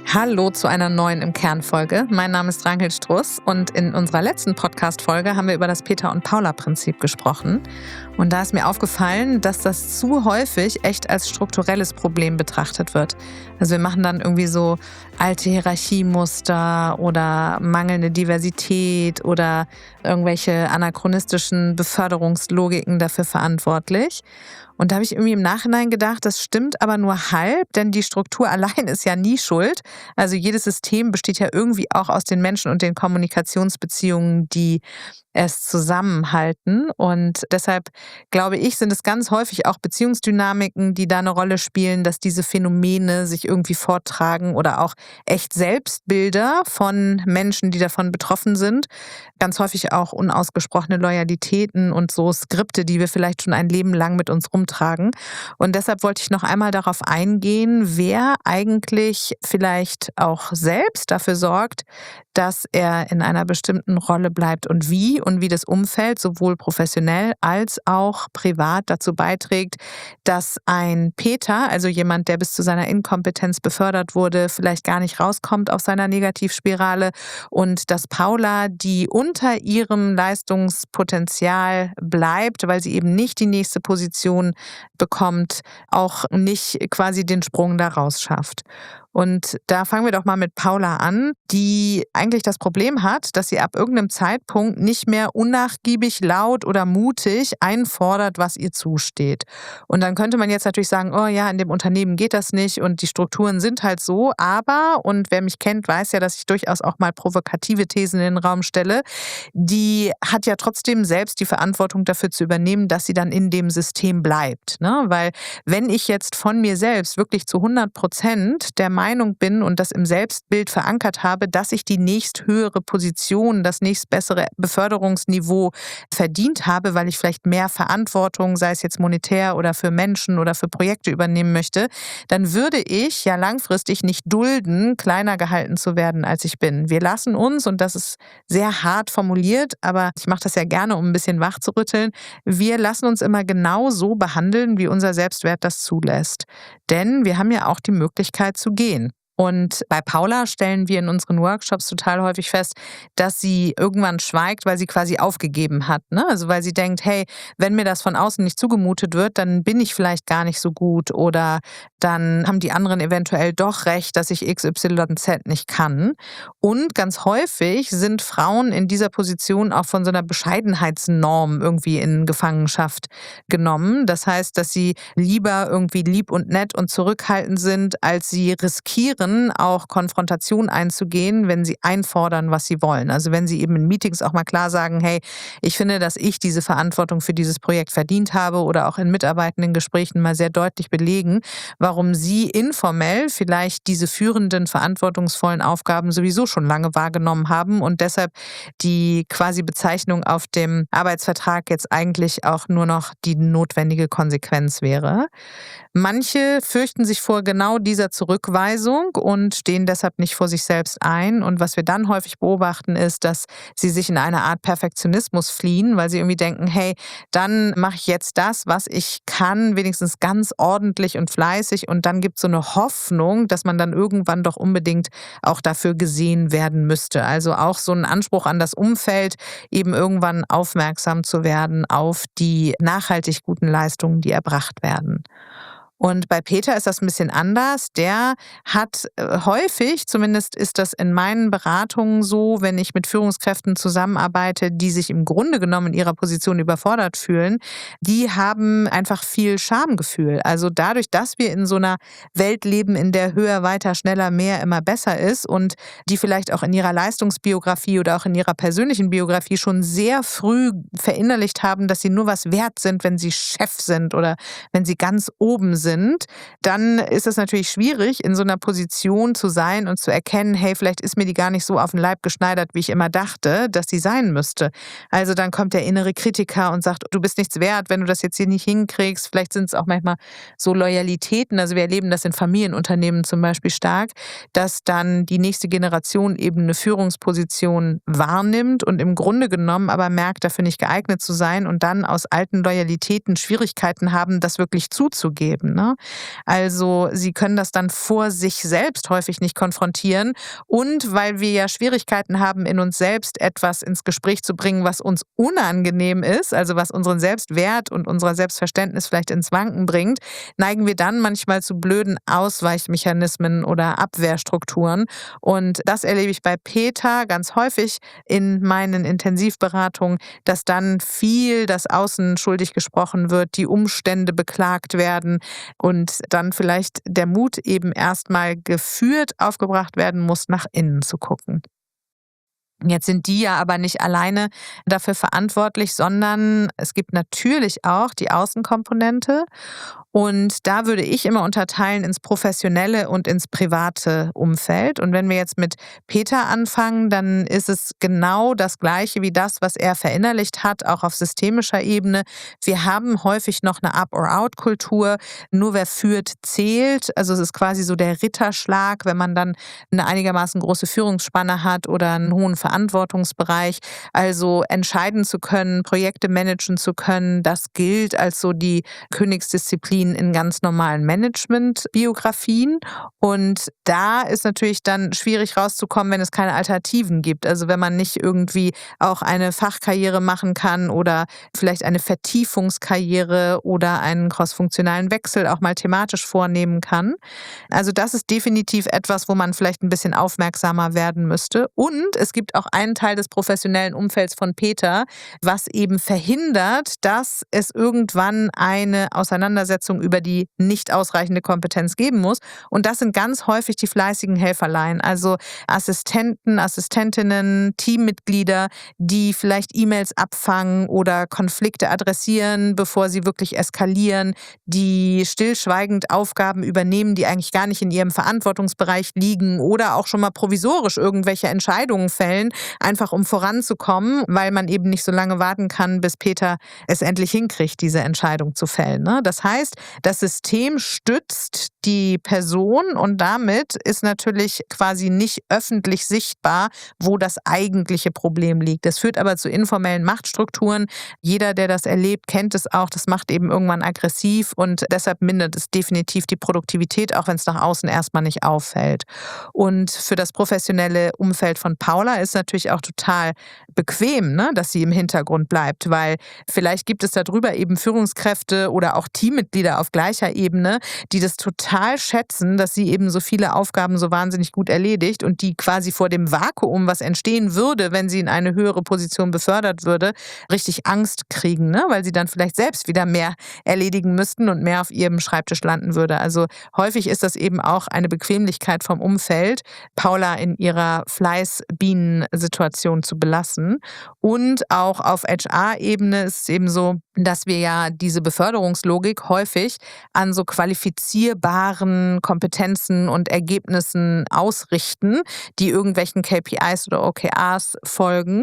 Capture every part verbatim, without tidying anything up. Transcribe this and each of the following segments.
Hallo zu einer neuen im Kern-Folge. Mein Name ist Ranghild Struss und in unserer letzten Podcast-Folge haben wir über das Peter- und Paula-Prinzip gesprochen. Und da ist mir aufgefallen, dass das zu häufig echt als strukturelles Problem betrachtet wird. Also wir machen dann irgendwie so alte Hierarchiemuster oder mangelnde Diversität oder irgendwelche anachronistischen Beförderungslogiken dafür verantwortlich. Und da habe ich irgendwie im Nachhinein gedacht, das stimmt aber nur halb, denn die Struktur allein ist ja nie schuld. Also jedes System besteht ja irgendwie auch aus den Menschen und den Kommunikationsbeziehungen, die es zusammenhalten. Und deshalb glaube ich, sind es ganz häufig auch Beziehungsdynamiken, die da eine Rolle spielen, dass diese Phänomene sich irgendwie vortragen oder auch echt Selbstbilder von Menschen, die davon betroffen sind. Ganz häufig auch unausgesprochene Loyalitäten und so Skripte, die wir vielleicht schon ein Leben lang mit uns rumtragen. Und deshalb wollte ich noch einmal darauf eingehen, wer eigentlich vielleicht auch selbst dafür sorgt, dass er in einer bestimmten Rolle bleibt und wie und wie das Umfeld sowohl professionell als auch privat dazu beiträgt, dass ein Peter, also jemand, der bis zu seiner Inkompetenz befördert wurde, vielleicht gar nicht rauskommt aus seiner Negativspirale und dass Paula, die unter ihrem Leistungspotenzial bleibt, weil sie eben nicht die nächste Position bekommt, auch nicht quasi den Sprung daraus schafft. Und da fangen wir doch mal mit Paula an, die eigentlich das Problem hat, dass sie ab irgendeinem Zeitpunkt nicht mehr unnachgiebig, laut oder mutig einfordert, was ihr zusteht. Und dann könnte man jetzt natürlich sagen, oh ja, in dem Unternehmen geht das nicht und die Strukturen sind halt so. Aber, und wer mich kennt, weiß ja, dass ich durchaus auch mal provokative Thesen in den Raum stelle, die hat ja trotzdem selbst die Verantwortung dafür zu übernehmen, dass sie dann in dem System bleibt. Ne? Weil wenn ich jetzt von mir selbst wirklich zu hundert Prozent der Meinung bin und das im Selbstbild verankert habe, dass ich die nächsthöhere Position, das nächstbessere Beförderungsniveau verdient habe, weil ich vielleicht mehr Verantwortung, sei es jetzt monetär oder für Menschen oder für Projekte übernehmen möchte, dann würde ich ja langfristig nicht dulden, kleiner gehalten zu werden, als ich bin. Wir lassen uns, und das ist sehr hart formuliert, aber ich mache das ja gerne, um ein bisschen wach zu rütteln, wir lassen uns immer genau so behandeln, wie unser Selbstwert das zulässt. Denn wir haben ja auch die Möglichkeit zu gehen. Und bei Paula stellen wir in unseren Workshops total häufig fest, dass sie irgendwann schweigt, weil sie quasi aufgegeben hat. Ne? Also weil sie denkt, hey, wenn mir das von außen nicht zugemutet wird, dann bin ich vielleicht gar nicht so gut oder dann haben die anderen eventuell doch recht, dass ich X Y Z nicht kann. Und ganz häufig sind Frauen in dieser Position auch von so einer Bescheidenheitsnorm irgendwie in Gefangenschaft genommen. Das heißt, dass sie lieber irgendwie lieb und nett und zurückhaltend sind, als sie riskieren, auch Konfrontation einzugehen, wenn sie einfordern, was sie wollen. Also wenn sie eben in Meetings auch mal klar sagen, hey, ich finde, dass ich diese Verantwortung für dieses Projekt verdient habe oder auch in mitarbeitenden Gesprächen mal sehr deutlich belegen, warum sie informell vielleicht diese führenden, verantwortungsvollen Aufgaben sowieso schon lange wahrgenommen haben und deshalb die quasi Bezeichnung auf dem Arbeitsvertrag jetzt eigentlich auch nur noch die notwendige Konsequenz wäre. Manche fürchten sich vor genau dieser Zurückweisung und stehen deshalb nicht vor sich selbst ein. Und was wir dann häufig beobachten, ist, dass sie sich in eine Art Perfektionismus fliehen, weil sie irgendwie denken, hey, dann mache ich jetzt das, was ich kann, wenigstens ganz ordentlich und fleißig. Und dann gibt es so eine Hoffnung, dass man dann irgendwann doch unbedingt auch dafür gesehen werden müsste. Also auch so ein Anspruch an das Umfeld, eben irgendwann aufmerksam zu werden auf die nachhaltig guten Leistungen, die erbracht werden. Und bei Peter ist das ein bisschen anders. Der hat äh, häufig, zumindest ist das in meinen Beratungen so, wenn ich mit Führungskräften zusammenarbeite, die sich im Grunde genommen in ihrer Position überfordert fühlen, die haben einfach viel Schamgefühl. Also dadurch, dass wir in so einer Welt leben, in der höher, weiter, schneller, mehr immer besser ist und die vielleicht auch in ihrer Leistungsbiografie oder auch in ihrer persönlichen Biografie schon sehr früh verinnerlicht haben, dass sie nur was wert sind, wenn sie Chef sind oder wenn sie ganz oben sind, sind, dann ist es natürlich schwierig, in so einer Position zu sein und zu erkennen, hey, vielleicht ist mir die gar nicht so auf den Leib geschneidert, wie ich immer dachte, dass sie sein müsste. Also dann kommt der innere Kritiker und sagt, du bist nichts wert, wenn du das jetzt hier nicht hinkriegst. Vielleicht sind es auch manchmal so Loyalitäten, also wir erleben das in Familienunternehmen zum Beispiel stark, dass dann die nächste Generation eben eine Führungsposition wahrnimmt und im Grunde genommen aber merkt, dafür nicht geeignet zu sein und dann aus alten Loyalitäten Schwierigkeiten haben, das wirklich zuzugeben. Ne? Also sie können das dann vor sich selbst häufig nicht konfrontieren. Und weil wir ja Schwierigkeiten haben, in uns selbst etwas ins Gespräch zu bringen, was uns unangenehm ist, also was unseren Selbstwert und unser Selbstverständnis vielleicht ins Wanken bringt, neigen wir dann manchmal zu blöden Ausweichmechanismen oder Abwehrstrukturen. Und das erlebe ich bei Peter ganz häufig in meinen Intensivberatungen, dass dann viel das Außen schuldig gesprochen wird, die Umstände beklagt werden und dann vielleicht der Mut eben erstmal geführt aufgebracht werden muss, nach innen zu gucken. Jetzt sind die ja aber nicht alleine dafür verantwortlich, sondern es gibt natürlich auch die Außenkomponente. Und da würde ich immer unterteilen ins professionelle und ins private Umfeld. Und wenn wir jetzt mit Peter anfangen, dann ist es genau das Gleiche wie das, was er verinnerlicht hat, auch auf systemischer Ebene. Wir haben häufig noch eine Up-or-Out-Kultur. Nur wer führt, zählt. Also es ist quasi so der Ritterschlag, wenn man dann eine einigermaßen große Führungsspanne hat oder einen hohen Verantwortungsbereich. Also entscheiden zu können, Projekte managen zu können, das gilt als so die Königsdisziplin in ganz normalen Management-Biografien. Und da ist natürlich dann schwierig rauszukommen, wenn es keine Alternativen gibt. Also wenn man nicht irgendwie auch eine Fachkarriere machen kann oder vielleicht eine Vertiefungskarriere oder einen crossfunktionalen Wechsel auch mal thematisch vornehmen kann. Also das ist definitiv etwas, wo man vielleicht ein bisschen aufmerksamer werden müsste. Und es gibt auch einen Teil des professionellen Umfelds von Peter, was eben verhindert, dass es irgendwann eine Auseinandersetzung über die nicht ausreichende Kompetenz geben muss. Und das sind ganz häufig die fleißigen Helferlein, also Assistenten, Assistentinnen, Teammitglieder, die vielleicht E-Mails abfangen oder Konflikte adressieren, bevor sie wirklich eskalieren, die stillschweigend Aufgaben übernehmen, die eigentlich gar nicht in ihrem Verantwortungsbereich liegen oder auch schon mal provisorisch irgendwelche Entscheidungen fällen, einfach um voranzukommen, weil man eben nicht so lange warten kann, bis Peter es endlich hinkriegt, diese Entscheidung zu fällen. Ne? Das heißt, das System stützt die Person und damit ist natürlich quasi nicht öffentlich sichtbar, wo das eigentliche Problem liegt. Das führt aber zu informellen Machtstrukturen. Jeder, der das erlebt, kennt es auch. Das macht eben irgendwann aggressiv und deshalb mindert es definitiv die Produktivität, auch wenn es nach außen erstmal nicht auffällt. Und für das professionelle Umfeld von Paula ist natürlich auch total bequem, ne, dass sie im Hintergrund bleibt, weil vielleicht gibt es darüber eben Führungskräfte oder auch Teammitglieder auf gleicher Ebene, die das total schätzen, dass sie eben so viele Aufgaben so wahnsinnig gut erledigt und die quasi vor dem Vakuum, was entstehen würde, wenn sie in eine höhere Position befördert würde, richtig Angst kriegen, ne? Weil sie dann vielleicht selbst wieder mehr erledigen müssten und mehr auf ihrem Schreibtisch landen würde. Also häufig ist das eben auch eine Bequemlichkeit vom Umfeld, Paula in ihrer Fleißbienen-Situation zu belassen. Und auch auf H R-Ebene ist es eben so, dass wir ja diese Beförderungslogik häufig an so qualifizierbaren Kompetenzen und Ergebnissen ausrichten, die irgendwelchen K P Is oder O K Rs folgen.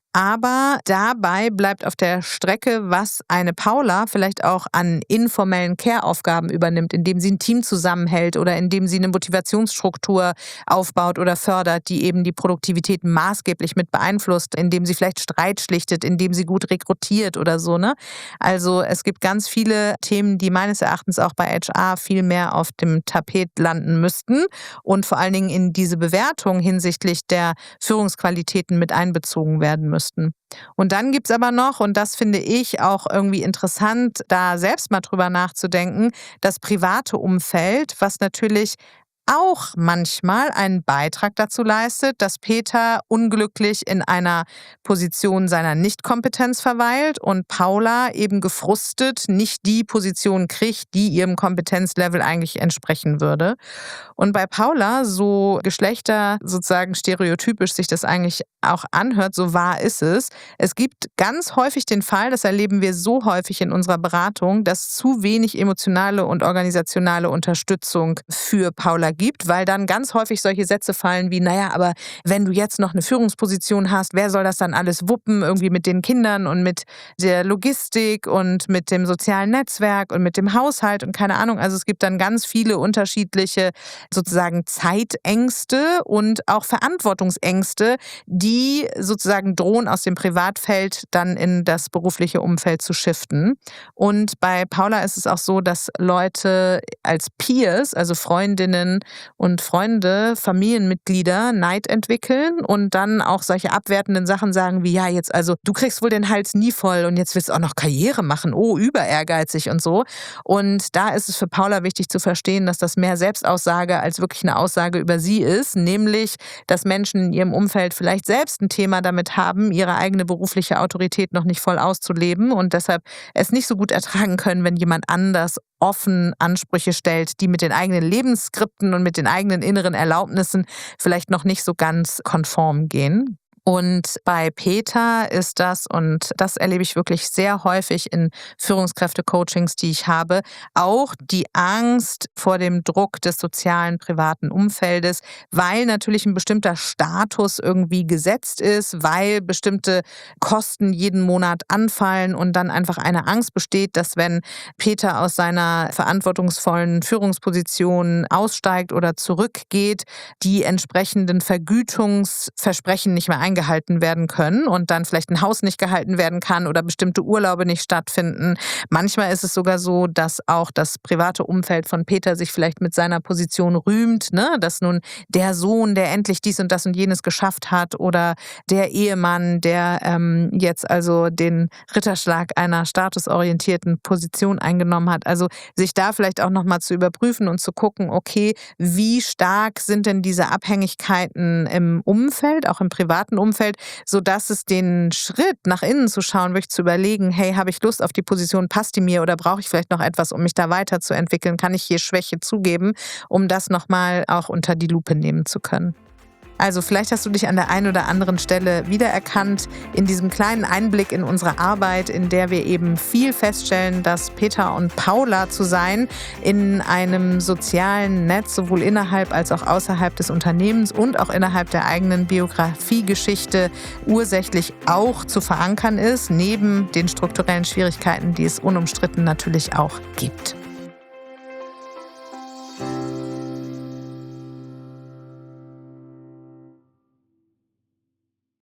Aber dabei bleibt auf der Strecke, was eine Paula vielleicht auch an informellen Care-Aufgaben übernimmt, indem sie ein Team zusammenhält oder indem sie eine Motivationsstruktur aufbaut oder fördert, die eben die Produktivität maßgeblich mit beeinflusst, indem sie vielleicht Streit schlichtet, indem sie gut rekrutiert oder so, ne? Also es gibt ganz viele Themen, die meines Erachtens auch bei H R viel mehr auf dem Tapet landen müssten und vor allen Dingen in diese Bewertung hinsichtlich der Führungsqualitäten mit einbezogen werden müssten. Und dann gibt es aber noch, und das finde ich auch irgendwie interessant, da selbst mal drüber nachzudenken, das private Umfeld, was natürlich auch manchmal einen Beitrag dazu leistet, dass Peter unglücklich in einer Position seiner Nichtkompetenz verweilt und Paula eben gefrustet nicht die Position kriegt, die ihrem Kompetenzlevel eigentlich entsprechen würde. Und bei Paula, so Geschlechter sozusagen stereotypisch sich das eigentlich auch anhört, so wahr ist es. Es gibt ganz häufig den Fall, das erleben wir so häufig in unserer Beratung, dass zu wenig emotionale und organisationale Unterstützung für Paula gibt, weil dann ganz häufig solche Sätze fallen wie, naja, aber wenn du jetzt noch eine Führungsposition hast, wer soll das dann alles wuppen, irgendwie mit den Kindern und mit der Logistik und mit dem sozialen Netzwerk und mit dem Haushalt und keine Ahnung. Also es gibt dann ganz viele unterschiedliche sozusagen Zeitängste und auch Verantwortungsängste, die sozusagen drohen, aus dem Privatfeld dann in das berufliche Umfeld zu shiften. Und bei Paula ist es auch so, dass Leute als Peers, also Freundinnen und Freunde, Familienmitglieder Neid entwickeln und dann auch solche abwertenden Sachen sagen wie, ja, jetzt also du kriegst wohl den Hals nie voll und jetzt willst du auch noch Karriere machen, oh, über ehrgeizig und so. Und da ist es für Paula wichtig zu verstehen, dass das mehr Selbstaussage als wirklich eine Aussage über sie ist, nämlich, dass Menschen in ihrem Umfeld vielleicht selbst ein Thema damit haben, ihre eigene berufliche Autorität noch nicht voll auszuleben und deshalb es nicht so gut ertragen können, wenn jemand anders offen Ansprüche stellt, die mit den eigenen Lebensskripten und mit den eigenen inneren Erlaubnissen vielleicht noch nicht so ganz konform gehen. Und bei Peter ist das, und das erlebe ich wirklich sehr häufig in Führungskräfte-Coachings, die ich habe, auch die Angst vor dem Druck des sozialen, privaten Umfeldes, weil natürlich ein bestimmter Status irgendwie gesetzt ist, weil bestimmte Kosten jeden Monat anfallen und dann einfach eine Angst besteht, dass wenn Peter aus seiner verantwortungsvollen Führungsposition aussteigt oder zurückgeht, die entsprechenden Vergütungsversprechen nicht mehr eingehalten gehalten werden können und dann vielleicht ein Haus nicht gehalten werden kann oder bestimmte Urlaube nicht stattfinden. Manchmal ist es sogar so, dass auch das private Umfeld von Peter sich vielleicht mit seiner Position rühmt, ne? Dass nun der Sohn, der endlich dies und das und jenes geschafft hat oder der Ehemann, der ähm, jetzt also den Ritterschlag einer statusorientierten Position eingenommen hat. Also sich da vielleicht auch nochmal zu überprüfen und zu gucken, okay, wie stark sind denn diese Abhängigkeiten im Umfeld, auch im privaten Umfeld, sodass es den Schritt nach innen zu schauen, wirklich zu überlegen, hey, habe ich Lust auf die Position, passt die mir oder brauche ich vielleicht noch etwas, um mich da weiterzuentwickeln? Kann ich hier Schwäche zugeben, um das nochmal auch unter die Lupe nehmen zu können? Also vielleicht hast du dich an der einen oder anderen Stelle wiedererkannt in diesem kleinen Einblick in unsere Arbeit, in der wir eben viel feststellen, dass Peter und Paula zu sein in einem sozialen Netz, sowohl innerhalb als auch außerhalb des Unternehmens und auch innerhalb der eigenen Biografiegeschichte ursächlich auch zu verankern ist, neben den strukturellen Schwierigkeiten, die es unumstritten natürlich auch gibt.